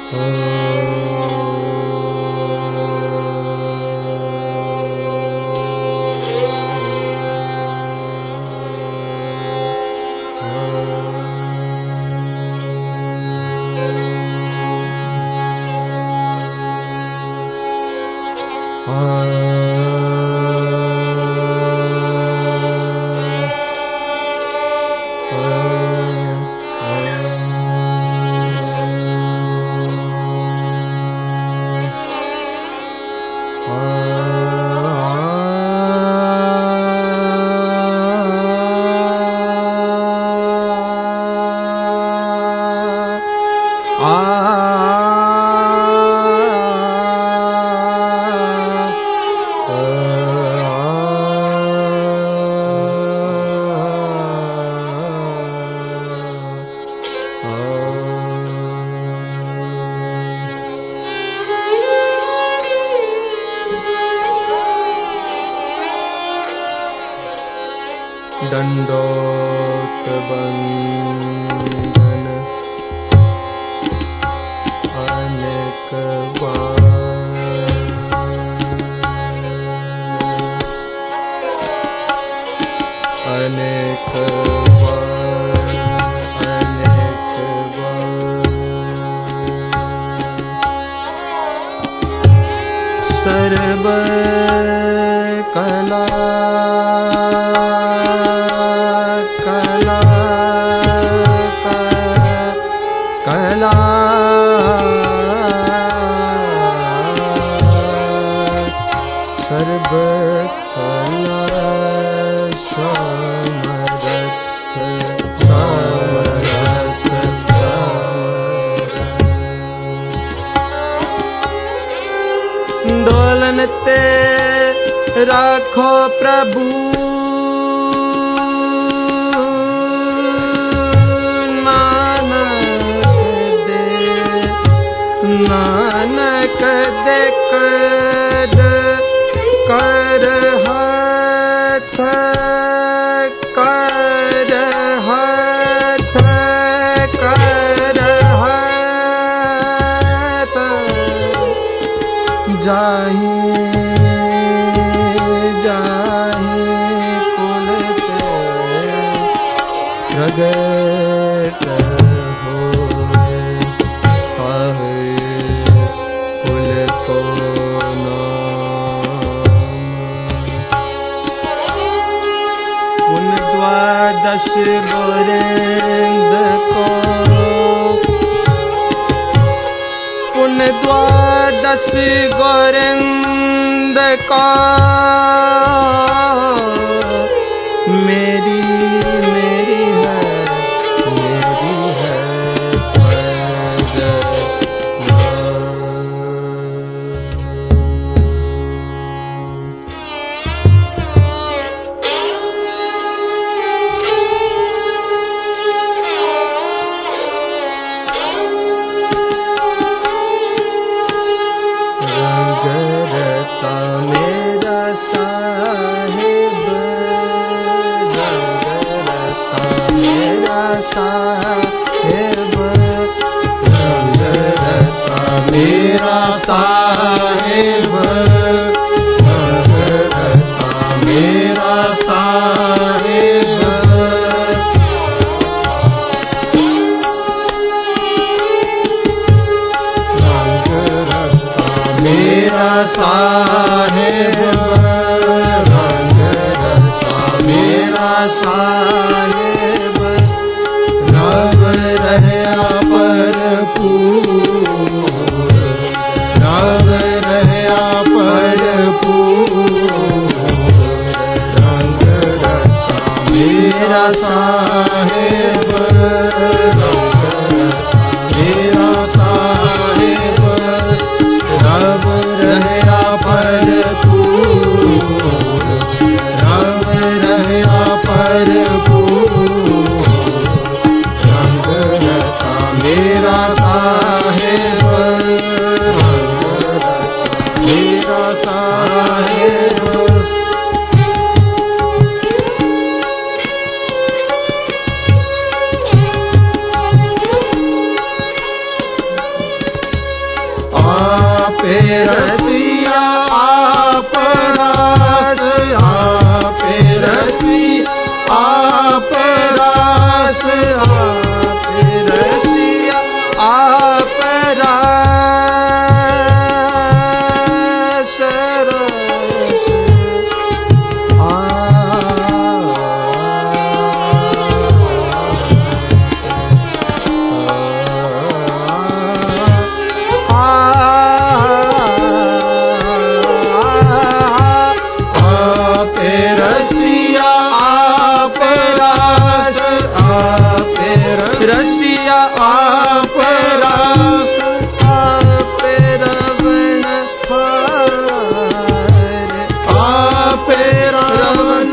दंडोत बंदन अनेक बार, अनेक बार, अनेक बार। सर्व कला सर्व कला डोलन ते राखो प्रभु, नानक दे कर कर हाथ, कर हाथ, कर हाथ। जाहि जाहि कुल ते प्रगट दश गोरेंद को पुण्य द्वादश गोरेंद को मेरी मेरी है, मेरी है मेरा साहेब, मेरा साहेब। मेरा साहेब, मेरा साहेब। रब रहे भरपूर, रब रहे भरपूर। रंग रचा मेरा साहेब, मेरा साहेब। रब रहे रसिया आप राख आप रवण हार आप रवण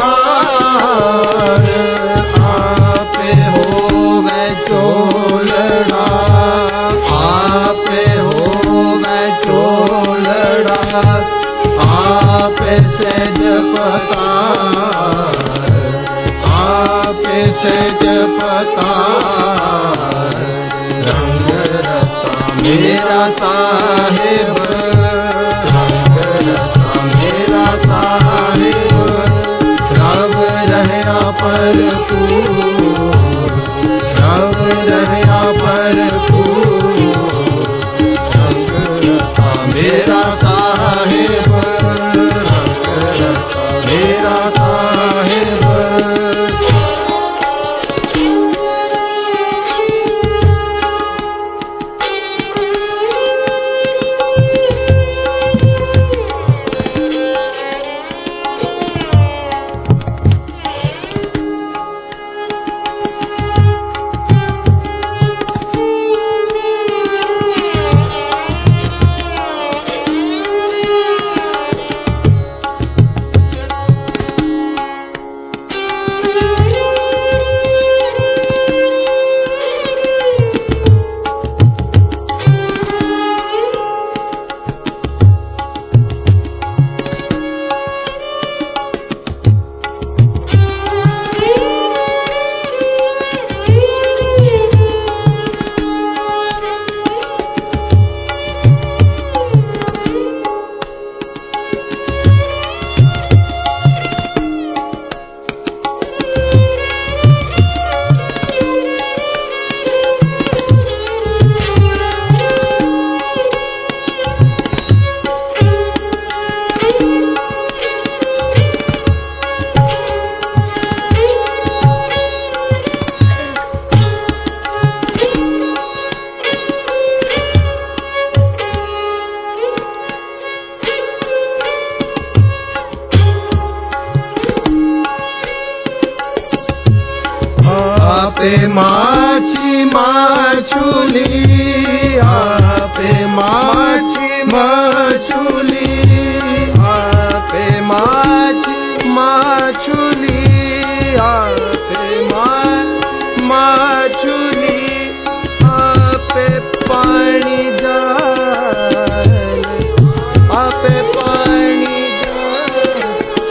हार आप होवे चोलड़ा आप होवे चोलड़ा आप सेज पतार आप सेज पतार रंग रसा मेरा साहिब रंग रसा मेरा साहिब रव रहया पर रव रहया पर रंग रसा मेरा साहिब रंग रसा मेरा साहिब आपे माची माछुली आपे माची माछुली आपे माची माछुली आपे माछुली आपे पानी जाल आपे पानी जाल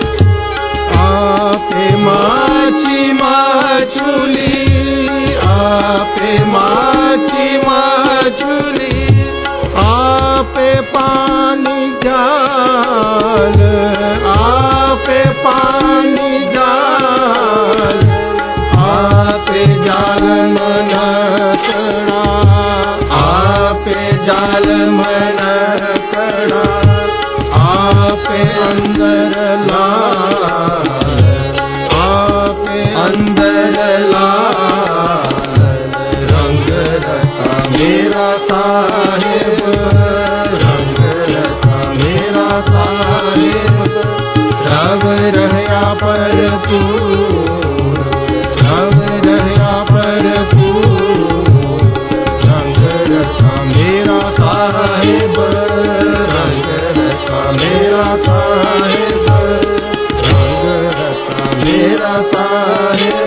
आपे माची माछुली आपे माची माछुली आपे पानी जाल आपे पानी जाल आपे जाल मन कड़ा आपे जाल मन कड़ा आपे अंदर लाल आपे अंदर लाल रंग रसा मेरा साहिब रंग रसा मेरा साहिब रव रहया पर रव रहया पर रंग रसा मेरा साहिब रंग रसा मेरा साहिब रंग रसा मेरा साहिब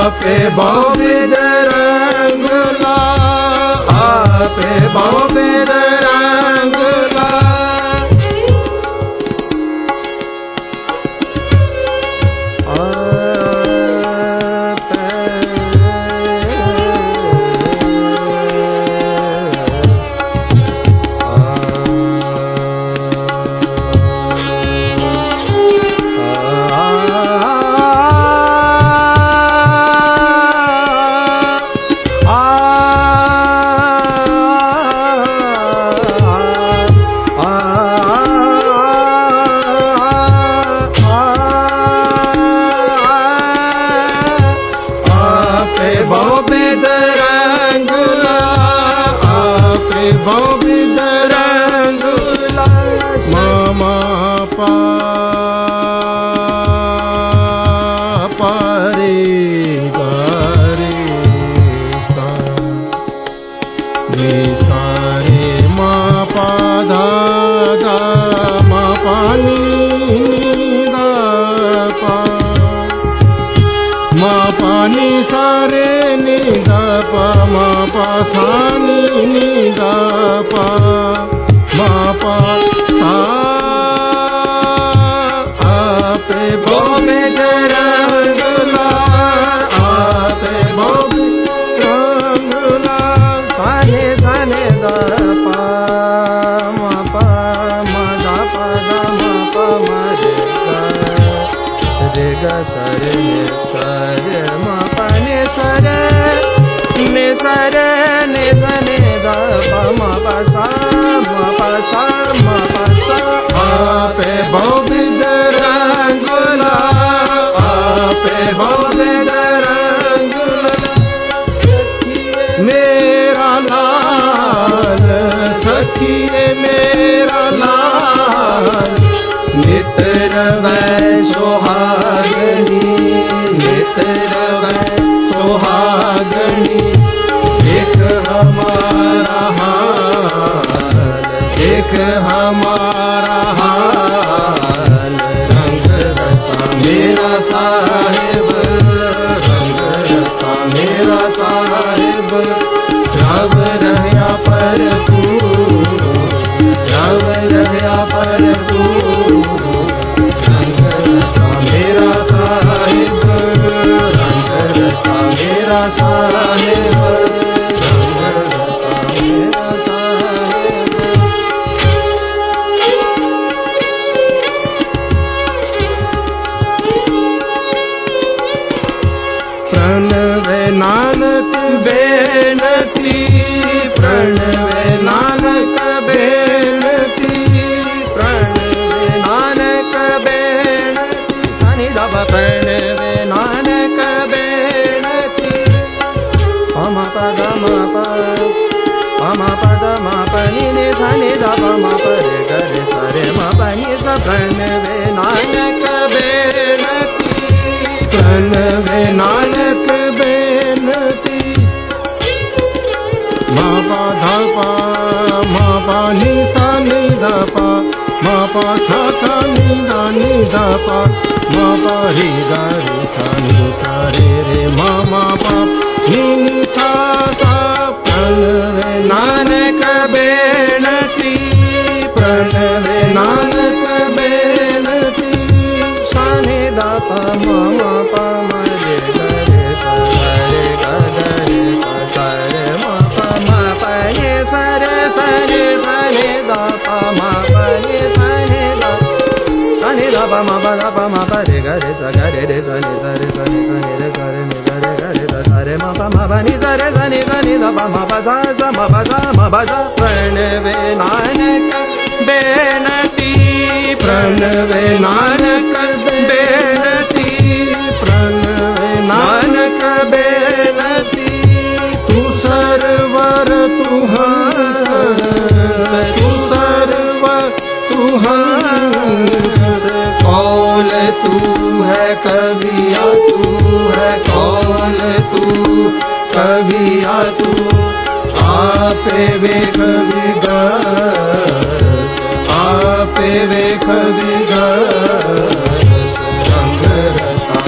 आपे बहुविध रंग ला, आपे बहुविध रंग ला।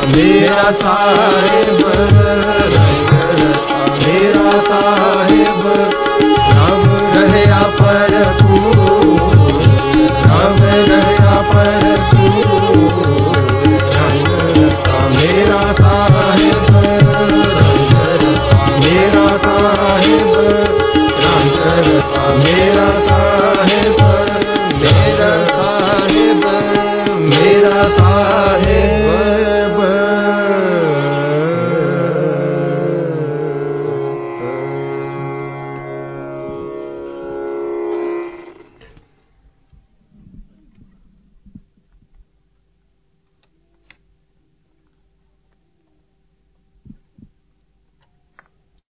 मेरा साहिब रंग रता मेरा साहिब राम रहया भरपूर राम रहया भरपूर रंग रता मेरा साहिब रंग रता मेरा साहिब रंग रता मेरा साहिब मेरा साहिब मेरा